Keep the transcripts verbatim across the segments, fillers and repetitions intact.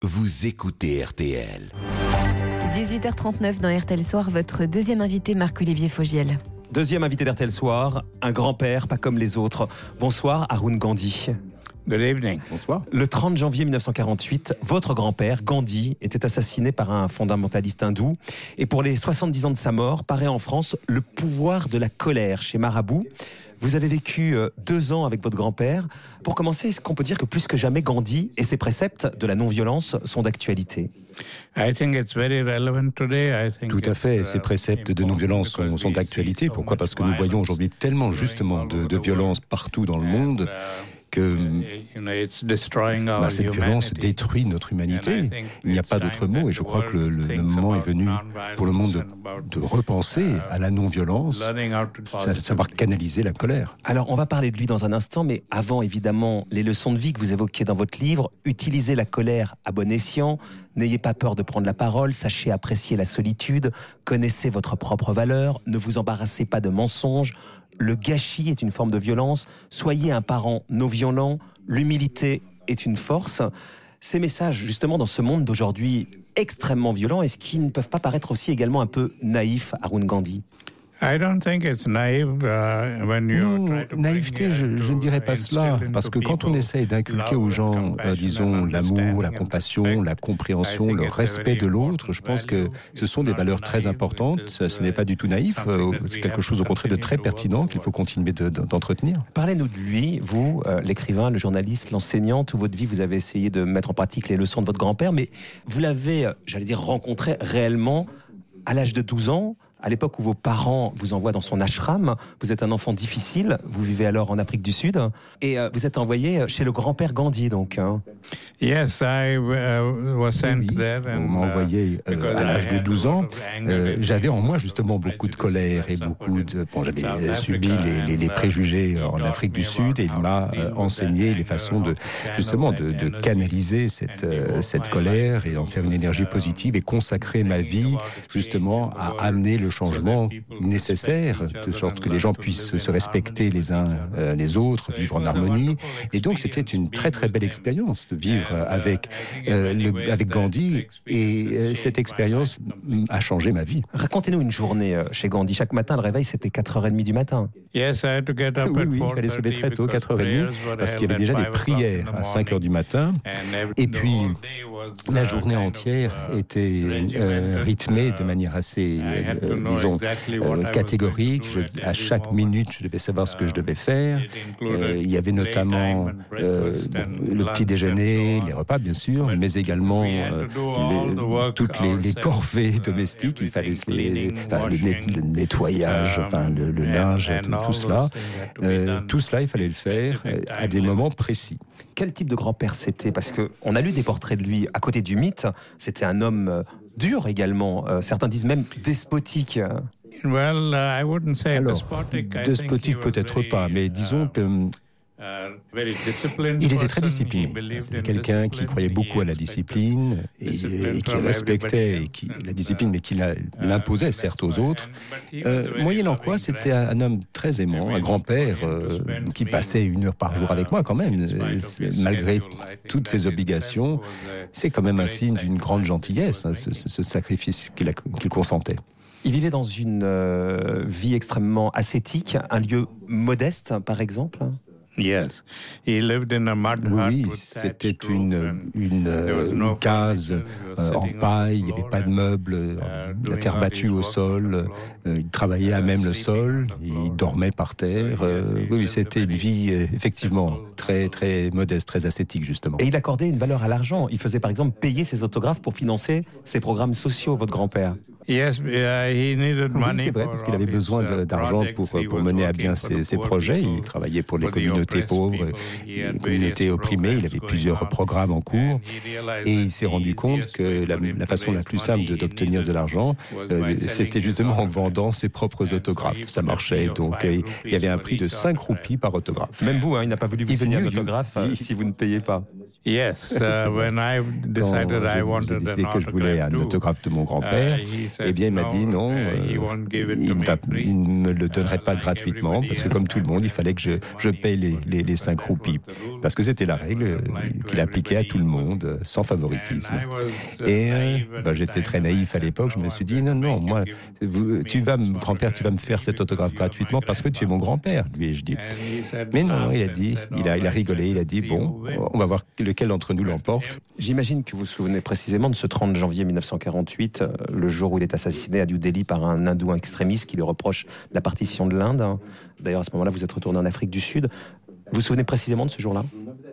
Vous écoutez R T L. dix-huit heures trente-neuf dans R T L Soir, votre deuxième invité, Marc-Olivier Fogiel. Deuxième invité d'R T L Soir, un grand-père, pas comme les autres. Bonsoir, Arun Gandhi. Good evening. Bonsoir. Le trente janvier mille neuf cent quarante-huit, votre grand-père, Gandhi, était assassiné par un fondamentaliste hindou. Et pour les soixante-dix ans de sa mort, paraît en France Le pouvoir de la colère chez Marabout. Vous avez vécu deux ans avec votre grand-père. Pour commencer, est-ce qu'on peut dire que plus que jamais Gandhi et ses préceptes de la non-violence sont d'actualité ? Tout à fait, ces préceptes de non-violence sont, sont d'actualité. Pourquoi ? Parce que nous voyons aujourd'hui tellement justement de, de violence partout dans le monde que bah, cette violence détruit notre humanité. Il n'y a pas d'autre mot et je crois que le, le, le moment est venu pour le monde de, de repenser à la non-violence, à savoir canaliser la colère. Alors on va parler de lui dans un instant, mais avant évidemment les leçons de vie que vous évoquez dans votre livre, utilisez la colère à bon escient, n'ayez pas peur de prendre la parole, sachez apprécier la solitude, connaissez votre propre valeur, ne vous embarrassez pas de mensonges. Le gâchis est une forme de violence. Soyez un parent non violent. L'humilité est une force. Ces messages, justement, dans ce monde d'aujourd'hui extrêmement violent, est-ce qu'ils ne peuvent pas paraître aussi également un peu naïfs, Arun Gandhi ? Non, naïveté, je, je ne dirais pas cela, parce que quand on essaye d'inculquer aux gens, euh, disons, l'amour, la compassion, la compréhension, le respect de l'autre, je pense que ce sont des valeurs très importantes, ce, ce n'est pas du tout naïf, euh, c'est quelque chose au contraire de très pertinent qu'il faut continuer de, de, d'entretenir. Parlez-nous de lui, vous, euh, l'écrivain, le journaliste, l'enseignant, toute votre vie, vous avez essayé de mettre en pratique les leçons de votre grand-père, mais vous l'avez, euh, j'allais dire, rencontré réellement à l'âge de douze ans, à l'époque où vos parents vous envoient dans son ashram. Vous êtes un enfant difficile, vous vivez alors en Afrique du Sud, et euh, vous êtes envoyé chez le grand-père Gandhi, donc. Hein. Yes, I uh, was sent oui, there. On m'a envoyé euh, à l'âge de douze ans. Euh, j'avais en moi justement beaucoup de colère et beaucoup de... Bon, j'avais subi les, les, les préjugés en Afrique du Sud, et il m'a euh, enseigné les façons de, justement, de, de canaliser cette, euh, cette colère et en faire une énergie positive et consacrer ma vie, justement, à amener le changement nécessaire, de sorte que les gens puissent se respecter les uns euh, les autres, vivre en harmonie. Et donc c'était une très très belle expérience de vivre avec, euh, le, avec Gandhi, et euh, cette expérience a changé ma vie. Racontez-nous une journée chez Gandhi. Chaque matin, le réveil, c'était quatre heures trente du matin. Yes, I had to get up oui, at oui, il fallait se lever très tôt, quatre heures trente, parce qu'il y avait déjà des prières à cinq heures du matin. Et puis, la journée entière était euh, rythmée de manière assez... Euh, disons, euh, catégorique. Je, à chaque minute, je devais savoir ce que je devais faire. Euh, il y avait notamment euh, le petit déjeuner, les repas, bien sûr, mais également euh, les, toutes les, les corvées domestiques. Il fallait les, enfin, le, net, le nettoyage, enfin, le, le linge, tout, tout cela. Euh, tout cela, il fallait le faire à des moments précis. Quel type de grand-père c'était ? Parce qu'on a lu des portraits de lui à côté du mythe. C'était un homme dur également. Euh, certains disent même despotique. Well, uh, I wouldn't say Alors, despotic. I despotique peut-être pas, mais disons que il était très discipliné. C'était quelqu'un qui croyait beaucoup à la discipline et, et qui respectait et qui, la discipline, mais qui la, l'imposait certes aux autres. Euh, moyennant quoi, c'était un, un homme très aimant, un grand-père euh, qui passait une heure par jour avec moi quand même. Malgré toutes ses obligations, c'est quand même un signe d'une grande gentillesse, hein, ce, ce sacrifice qu'il, a, qu'il consentait. Il vivait dans une euh, vie extrêmement ascétique, un lieu modeste par exemple. Yes. He lived in a mud hut Oui, with c'était thatched une, roof une, une case euh, en paille, il n'y avait pas de meubles, euh, la terre battue au sol, euh, il travaillait à même le sol, il dormait par terre. Euh, oui, c'était une vie euh, effectivement très, très modeste, très ascétique justement. Et il accordait une valeur à l'argent. Il faisait par exemple payer ses autographes pour financer ses programmes sociaux, votre grand-père. Yes, uh, he needed money. Oui, c'est vrai, parce qu'il avait besoin de, d'argent pour, pour mener à bien ses, ses projets. Il travaillait pour les communautés pauvres, les communautés opprimées. Il avait plusieurs programmes en cours. Et il s'est rendu compte que la, la façon la plus simple de, d'obtenir de l'argent, euh, c'était justement en vendant ses propres autographes. Ça marchait. Donc, euh, il y avait un prix de cinq roupies par autographe. Même vous, hein, il n'a pas voulu vous signer un autographe euh, si vous ne payez pas. Yes, uh, when I decided I Quand j'ai wanted décidé an que je voulais un autograph too, autographe de mon grand-père, uh, he said eh bien, il m'a dit non, uh, euh, he won't give it to il me ne free. il ne me le donnerait pas Uh, like gratuitement, everybody parce que else, comme tout le I monde, il would fallait que je, have je money paye les, les, les cinq that roupies. was the rule. Parce que c'était la règle euh, qu'il appliquait à tout le monde, euh, sans favoritisme. Et euh, bah, j'étais très naïf à l'époque, je me suis dit non, non, moi, vous, tu vas, me- grand-père, tu vas me faire cet autographe gratuitement parce que tu es mon grand-père, lui ai-je dit. Mais non, non, il a dit, il a, il a rigolé, il a dit bon, on va voir lequel d'entre nous l'emporte. J'imagine que vous vous souvenez précisément de ce trente janvier mille neuf cent quarante-huit, euh, le jour où il est assassiné à New Delhi par un hindou extrémiste qui lui reproche la partition de l'Inde. hein. D'ailleurs, à ce moment-là, vous êtes retourné en Afrique du Sud. Vous vous souvenez précisément de ce jour-là?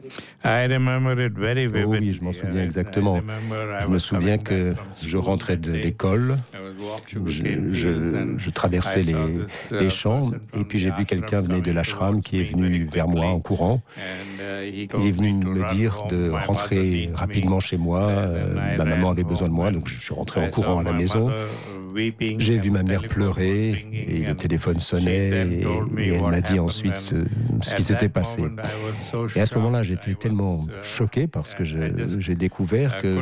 I remember it very Oh vividly. oui, je m'en souviens exactement. Je me souviens que je rentrais de l'école, je, je, je traversais les, les champs, et puis j'ai vu quelqu'un venir de l'ashram qui est venu vers moi en courant. Il est venu me dire de rentrer rapidement chez moi. Euh, ma maman avait besoin de moi, donc je suis rentré en courant à la maison. J'ai vu ma mère pleurer et le téléphone sonnait et, et elle m'a dit ensuite ce, ce qui s'était passé. Et à ce moment-là, j'étais tellement choqué parce que je- j'ai découvert que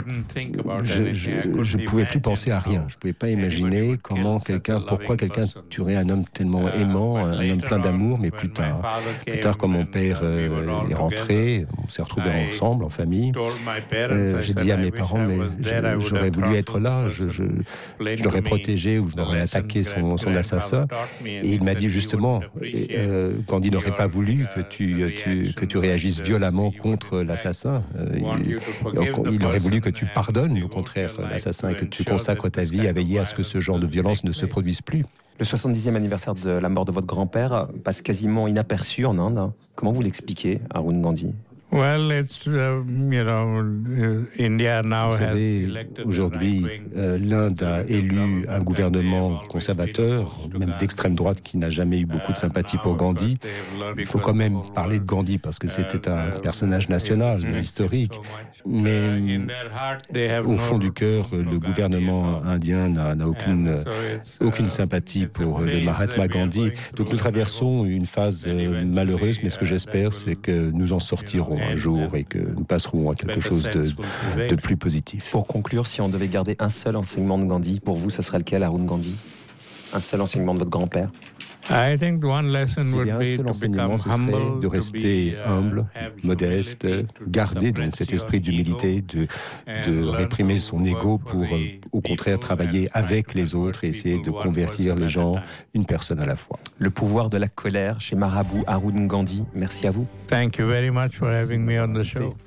je ne pouvais plus penser à rien. Je ne pouvais pas imaginer comment quelqu'un, pourquoi quelqu'un tuerait un homme tellement aimant, un homme plein d'amour, mais plus tard. Plus tard, quand mon père euh, est rentré, on s'est retrouvés ensemble, en famille. Euh, j'ai dit à mes parents, mais je- j'aurais voulu être là, je, je, je l'aurais protégé ou je l'aurais attaqué son, son assassin. Et il m'a dit justement, euh, Gandhi n'aurait pas voulu que tu, tu, que tu réagisses violemment contre l'assassin. Euh, il, il aurait voulu que tu pardonnes, au contraire, l'assassin, et que tu consacres ta vie à veiller à ce que ce genre de violence ne se produise plus. Le soixante-dixième anniversaire de la mort de votre grand-père passe quasiment inaperçu en Inde. hein. Comment vous l'expliquez, Arun Gandhi? Well, it's, uh, you know, uh, India now Vous has savez, elected a aujourd'hui, right-wing euh, l'Inde a élu un gouvernement conservateur, même d'extrême droite, qui n'a jamais eu beaucoup de sympathie pour Gandhi. Il faut quand même parler de Gandhi parce que c'était un personnage national, historique. Mais au fond du cœur, le gouvernement indien n'a n'a aucune, aucune sympathie pour le Mahatma Gandhi. Donc nous traversons une phase euh, malheureuse, mais ce que j'espère, c'est que nous en sortirons un jour et que nous passerons à quelque chose de, de plus positif. Pour conclure, si on devait garder un seul enseignement de Gandhi, pour vous, ce serait lequel, Arun Gandhi? Un seul enseignement de votre grand-père? I think one lesson S'il y would a un be seul to enseignement, become ce serait humble, de to rester be, uh, humble, have modeste, humility, to garder donc suppress cet your esprit d'humilité, ego, de, and de learn réprimer to son work ego for pour, the euh, au contraire, people travailler and try avec to les convert autres et essayer de people one convertir person les at a gens, time. une personne à la fois. Le pouvoir de la colère chez Marabout Arun Gandhi. Merci à vous. Thank you very much for having me on the show.